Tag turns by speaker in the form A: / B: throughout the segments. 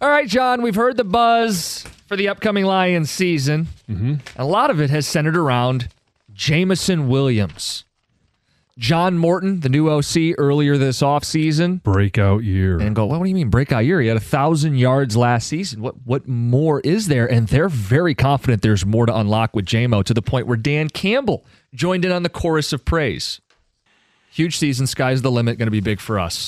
A: All right, John, we've heard the buzz for the upcoming Lions season.
B: Mm-hmm.
A: A lot of it has centered around Jameson Williams. John Morton, the new OC, earlier this offseason.
B: Breakout year.
A: And go, well, what do you mean breakout year? He had 1,000 yards last season. What more is there? And they're very confident there's more to unlock with J-Mo, to the point where Dan Campbell joined in on the chorus of praise. Huge season, sky's the limit, going to be big for us.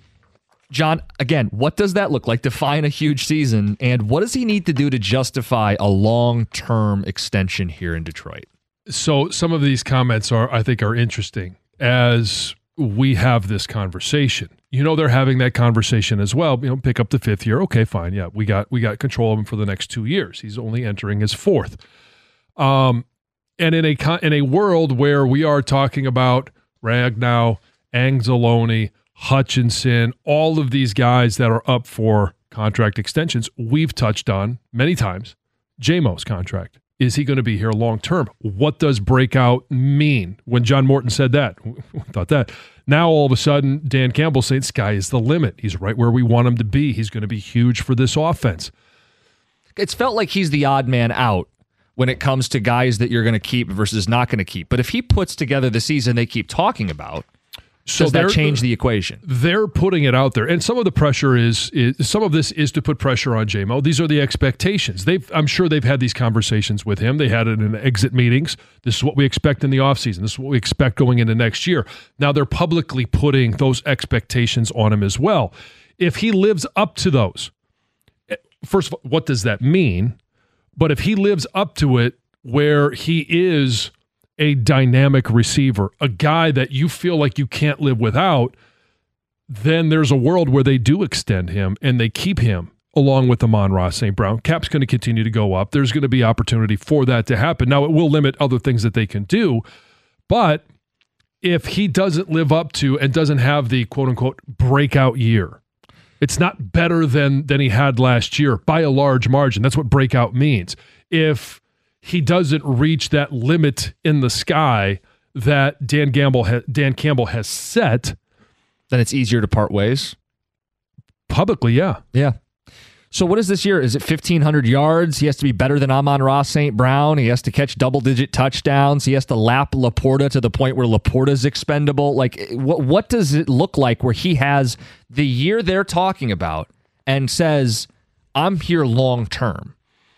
A: John, again, what does that look like? Define a huge season, and what does he need to do to justify a long-term extension here in Detroit?
B: So some of these comments I think are interesting as we have this conversation. They're having that conversation as well. Pick up the 5th year. Okay, fine. Yeah, we got control of him for the next 2 years. He's only entering his 4th. And in a world where we are talking about Ragnow, Anzalone, Hutchinson, all of these guys that are up for contract extensions, we've touched on many times J-Mo's contract. Is he going to be here long term? What does breakout mean? When John Morton said that, we thought that. Now all of a sudden, Dan Campbell saying sky is the limit. He's right where we want him to be. He's going to be huge for this offense.
A: It's felt like he's the odd man out when it comes to guys that you're going to keep versus not going to keep. But if he puts together the season they keep talking about, does that change the equation? They're
B: putting it out there. And some of the pressure is some of this is to put pressure on J-Mo. These are the expectations. I'm sure they've had these conversations with him. They had it in exit meetings. This is what we expect in the offseason. This is what we expect going into next year. Now they're publicly putting those expectations on him as well. If he lives up to those, first of all, what does that mean? But if he lives up to it, where he is a dynamic receiver, a guy that you feel like you can't live without, then there's a world where they do extend him and they keep him along with Amon-Ra St. Brown. Cap's going to continue to go up. There's going to be opportunity for that to happen. Now, it will limit other things that they can do, but if he doesn't live up to and doesn't have the quote-unquote breakout year, it's not better than he had last year by a large margin. That's what breakout means. If he doesn't reach that limit in the sky that Dan Campbell has set,
A: then it's easier to part ways.
B: Publicly, yeah.
A: Yeah. So what is this year? Is it 1,500 yards? He has to be better than Amon-Ra St. Brown. He has to catch double-digit touchdowns. He has to lap Laporta to the point where Laporta's expendable. Like, what does it look like where he has the year they're talking about and says, I'm here long-term?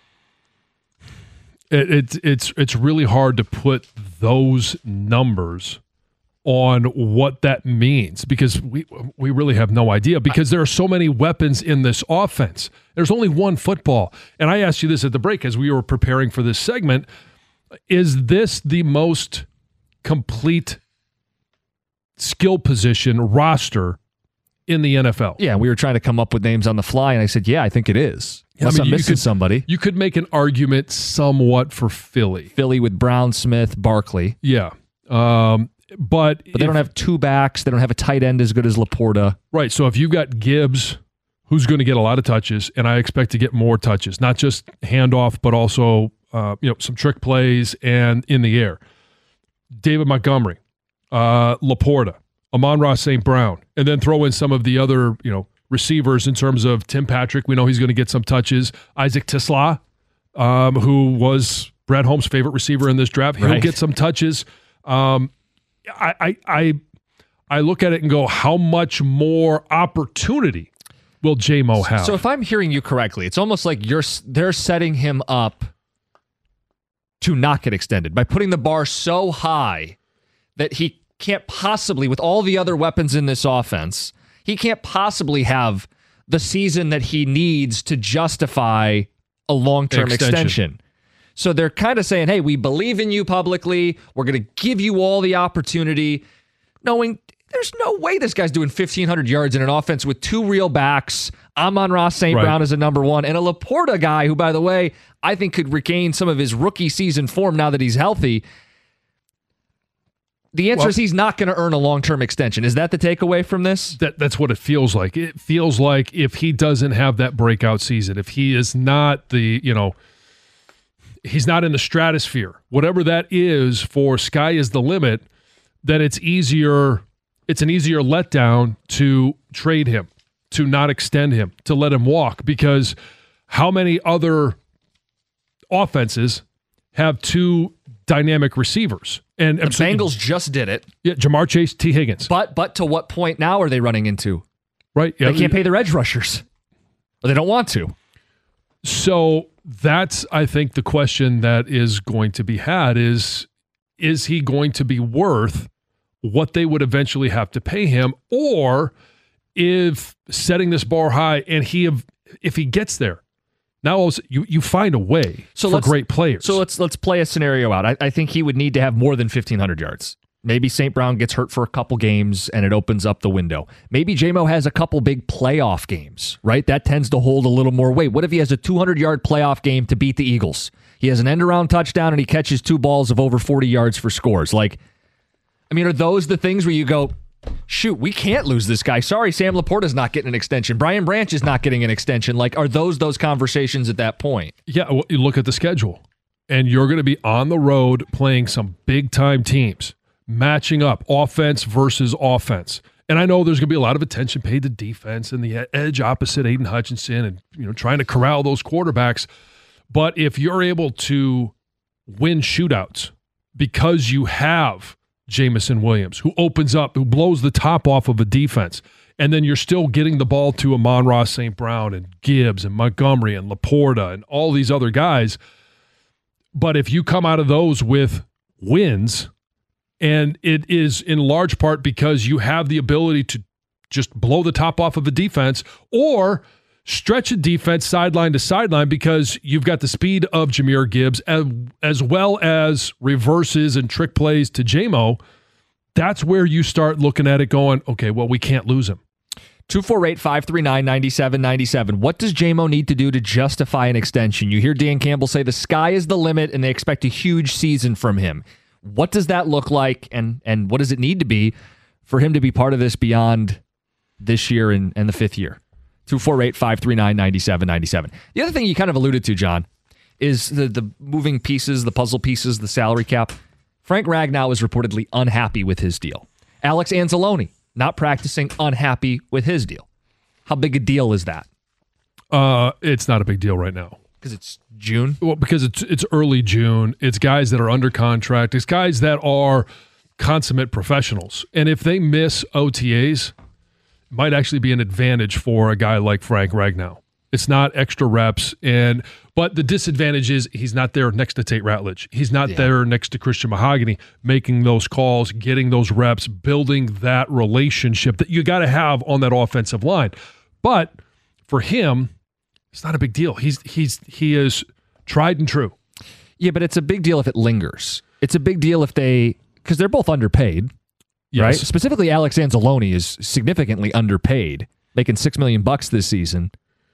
B: It's really hard to put those numbers on what that means because we really have no idea because there are so many weapons in this offense. There's only one football. And I asked you this at the break as we were preparing for this segment. Is this the most complete skill position roster in the NFL?
A: Yeah, we were trying to come up with names on the fly, and I said, yeah, I think it is. Unless I'm missing somebody.
B: You could make an argument somewhat for Philly.
A: Philly with Brown, Smith, Barkley.
B: Yeah. But
A: they don't have two backs. They don't have a tight end as good as Laporta.
B: Right. So if you've got Gibbs, who's going to get a lot of touches, and I expect to get more touches, not just handoff, but also some trick plays and in the air. David Montgomery, Laporta, Amon-Ra St. Brown, and then throw in some of the other, receivers in terms of Tim Patrick. We know he's going to get some touches. Isaac Tisla, who was Brad Holmes' favorite receiver in this draft. He'll get some touches. I look at it and go, how much more opportunity will J-Mo have?
A: So if I'm hearing you correctly, it's almost like they're setting him up to not get extended by putting the bar so high that he can't possibly, with all the other weapons in this offense, he can't possibly have the season that he needs to justify a long-term extension. So they're kind of saying, hey, we believe in you publicly. We're going to give you all the opportunity, knowing there's no way this guy's doing 1,500 yards in an offense with two real backs. Amon-Ra St. Brown is a number one, and a Laporta guy who, by the way, I think could regain some of his rookie season form now that he's healthy. The answer is he's not going to earn a long-term extension. Is that the takeaway from this?
B: That's what it feels like. It feels like if he doesn't have that breakout season, if he is not he's not in the stratosphere, whatever that is for sky is the limit, then it's an easier letdown to trade him, to not extend him, to let him walk, because how many other offenses have two dynamic receivers? And
A: the Bengals just did it.
B: Yeah, Jamar Chase, T. Higgins.
A: But to what point now are they running into?
B: Right. Yeah,
A: they can't pay their edge rushers. Or they don't want to.
B: So that's, I think, the question that is going to be had is he going to be worth what they would eventually have to pay him? Or if setting this bar high and if he gets there, now you find a way for great players.
A: So let's play a scenario out. I think he would need to have more than 1,500 yards. Maybe St. Brown gets hurt for a couple games and it opens up the window. Maybe J-Mo has a couple big playoff games, right? That tends to hold a little more weight. What if he has a 200-yard playoff game to beat the Eagles? He has an end-around touchdown and he catches 2 balls of over 40 yards for scores. Like, I mean, are those the things where you go, shoot, we can't lose this guy. Sorry, Sam Laporta's not getting an extension. Brian Branch is not getting an extension. Like, are those conversations at that point?
B: Yeah, well, you look at the schedule, and you're going to be on the road playing some big-time teams, matching up offense versus offense. And I know there's going to be a lot of attention paid to defense and the edge opposite Aiden Hutchinson and trying to corral those quarterbacks. But if you're able to win shootouts because you have Jameson Williams, who opens up, who blows the top off of a defense, and then you're still getting the ball to Amon-Ra St. Brown and Gibbs and Montgomery and Laporta and all these other guys. But if you come out of those with wins, and it is in large part because you have the ability to just blow the top off of a defense or stretch a defense sideline to sideline because you've got the speed of Jahmyr Gibbs as well as reverses and trick plays to J-Mo, that's where you start looking at it going, okay, well, we can't lose him.
A: 248-539-9797. What does J-Mo need to do to justify an extension? You hear Dan Campbell say the sky is the limit and they expect a huge season from him. What does that look like, and what does it need to be for him to be part of this beyond this year and the fifth year? 248-539-9797. The other thing you kind of alluded to, John, is the moving pieces, the puzzle pieces, the salary cap. Frank Ragnow is reportedly unhappy with his deal. Alex Anzalone, not practicing, unhappy with his deal. How big a deal is that?
B: It's not a big deal right now.
A: Because it's June?
B: Well, because it's early June. It's guys that are under contract. It's guys that are consummate professionals. And if they miss OTAs, it might actually be an advantage for a guy like Frank Ragnow. It's not extra reps. But the disadvantage is he's not there next to Tate Ratledge. He's not there next to Christian Mahogany, making those calls, getting those reps, building that relationship that you got to have on that offensive line. But for him, it's not a big deal. He is tried and true.
A: Yeah, but it's a big deal if it lingers. It's a big deal if because they're both underpaid, right? Specifically, Alex Anzalone is significantly underpaid, making $6 million this season.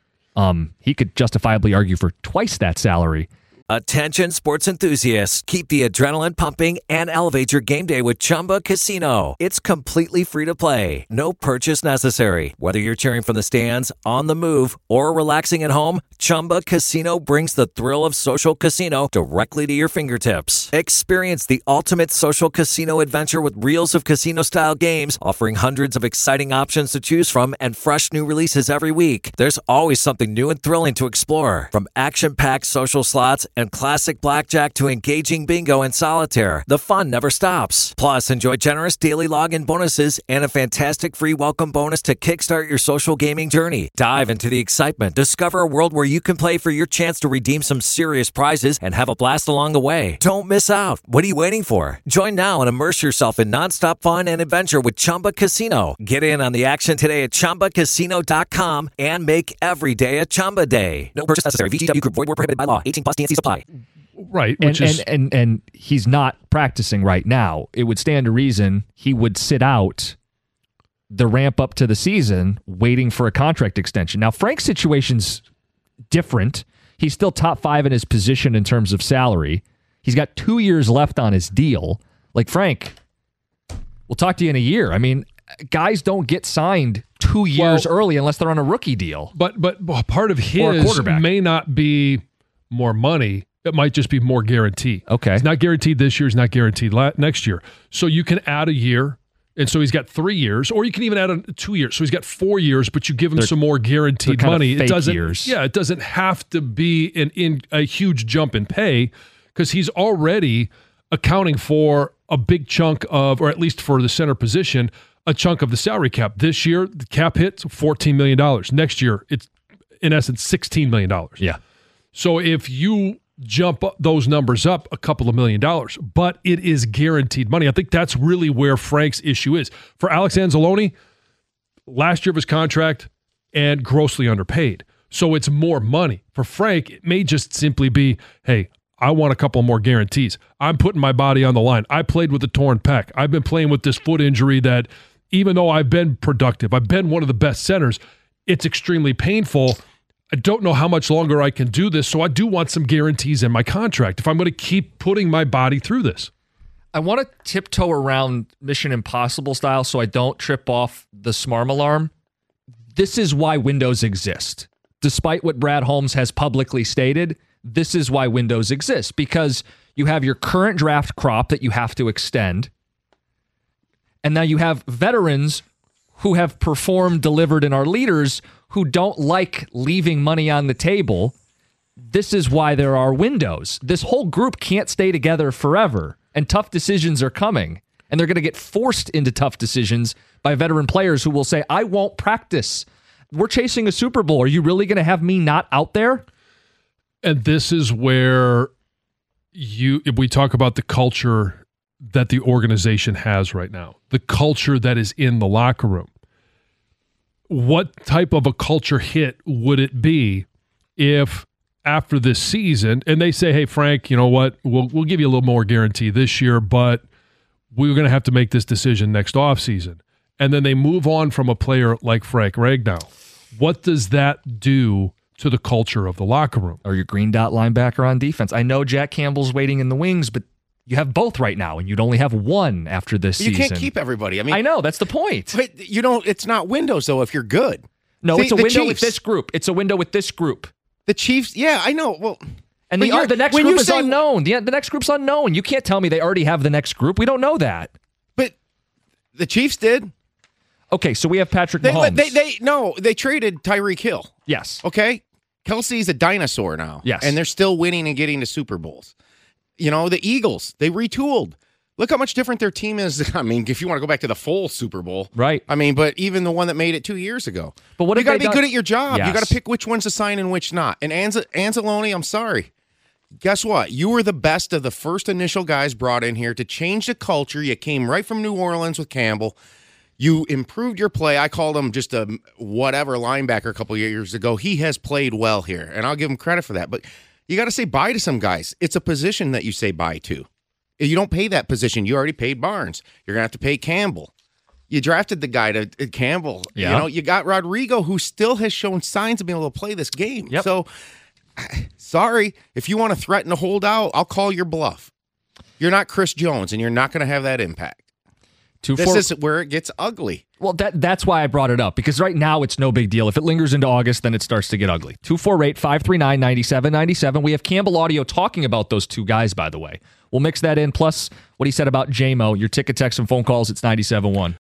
A: He could justifiably argue for twice that salary.
C: Attention sports enthusiasts, keep the adrenaline pumping and elevate your game day with Chumba Casino. It's completely free to play. No purchase necessary. Whether you're cheering from the stands, on the move, or relaxing at home, Chumba Casino brings the thrill of social casino directly to your fingertips. Experience the ultimate social casino adventure with reels of casino-style games, offering hundreds of exciting options to choose from and fresh new releases every week. There's always something new and thrilling to explore, from action-packed social slots and classic blackjack to engaging bingo and solitaire. The fun never stops. Plus, enjoy generous daily login bonuses and a fantastic free welcome bonus to kickstart your social gaming journey. Dive into the excitement. Discover a world where you can play for your chance to redeem some serious prizes and have a blast along the way. Don't miss out. What are you waiting for? Join now and immerse yourself in nonstop fun and adventure with Chumba Casino. Get in on the action today at ChumbaCasino.com and make every day a Chumba day. No purchase necessary. VGW Group. Void where prohibited by law. 18+ TNC supply.
B: Right.
A: And he's not practicing right now. It would stand to reason he would sit out the ramp up to the season waiting for a contract extension. Now, Frank's situation's different. He's still top 5 in his position in terms of salary. He's got 2 years left on his deal. Like, Frank, we'll talk to you in a year. I mean, guys don't get signed 2 years early unless they're on a rookie deal.
B: But part of his may not be more money. It might just be more guarantee.
A: Okay.
B: It's not guaranteed this year. It's not guaranteed next year. So you can add a year And so he's got 3 years, or you can even add 2 years. So he's got 4 years, but you give him some more guaranteed money.
A: It doesn't. Years.
B: Yeah, it doesn't have to be a huge jump in pay because he's already accounting for a big chunk of, or at least for the center position, a chunk of the salary cap. This year, the cap hits $14 million. Next year, it's in essence $16 million.
A: Yeah.
B: So if you jump those numbers up a couple of $1 million, but it is guaranteed money. I think that's really where Frank's issue is. For Alex Anzalone, last year of his contract and grossly underpaid. So it's more money. For Frank, it may just simply be, hey, I want a couple more guarantees. I'm putting my body on the line. I played with a torn pec. I've been playing with this foot injury that even though I've been productive, I've been one of the best centers, it's extremely painful. I don't know how much longer I can do this, so I do want some guarantees in my contract if I'm going to keep putting my body through this.
A: I want to tiptoe around Mission Impossible style so I don't trip off the SMARM alarm. This is why windows exist. Despite what Brad Holmes has publicly stated, this is why windows exist, because you have your current draft crop that you have to extend, and now you have veterans who have performed, delivered, and are leaders who don't like leaving money on the table. This is why there are windows. This whole group can't stay together forever, and tough decisions are coming, and they're going to get forced into tough decisions by veteran players who will say, I won't practice. We're chasing a Super Bowl. Are you really going to have me not out there?
B: And this is where if we talk about the culture that the organization has right now, the culture that is in the locker room. What type of a culture hit would it be if after this season, and they say, hey, Frank, you know what, we'll give you a little more guarantee this year, but we're going to have to make this decision next offseason. And then they move on from a player like Frank Ragnow. What does that do to the culture of the locker room?
A: Or your green dot linebacker on defense. I know Jack Campbell's waiting in the wings, but you have both right now, and you'd only have one after this season.
D: You can't keep everybody. I mean,
A: I know, that's the point.
D: But you don't. It's not windows, though, if you're good.
A: No,
D: See,
A: it's a window
D: Chiefs,
A: with this group. It's a window with this group.
D: The Chiefs, yeah, I know. Well,
A: and the next group is unknown. The next group's unknown. You can't tell me they already have the next group. We don't know that.
D: But the Chiefs did.
A: Okay, so we have Patrick Mahomes.
D: They traded Tyreek Hill.
A: Yes.
D: Okay? Kelsey's a dinosaur now.
A: Yes.
D: And they're still winning and getting to Super Bowls. You know, the Eagles, they retooled. Look how much different their team is. I mean, if you want to go back to the full Super Bowl.
A: Right.
D: I mean, but even the one that made it 2 years ago.
A: But what
D: you got to be good at your job.
A: Yes.
D: You got to pick which ones to sign and which not. And Anzalone, I'm sorry. Guess what? You were the best of the first initial guys brought in here to change the culture. You came right from New Orleans with Campbell. You improved your play. I called him just a whatever linebacker a couple of years ago. He has played well here, and I'll give him credit for that. But you got to say bye to some guys. It's a position that you say bye to. You don't pay that position. You already paid Barnes. You're going to have to pay Campbell. You drafted the guy to Campbell.
A: Yeah.
D: You know, you got Rodrigo, who still has shown signs of being able to play this game.
A: Yep.
D: So, sorry, if you want to threaten to hold out, I'll call your bluff. You're not Chris Jones, and you're not going to have that impact. This is where it gets ugly.
A: Well, that's why I brought it up, because right now it's no big deal. If it lingers into August, then it starts to get ugly. 248-539-9797. We have Campbell Audio talking about those two guys, by the way. We'll mix that in, plus what he said about J-Mo. Your ticket, text, and phone calls, it's 97.1.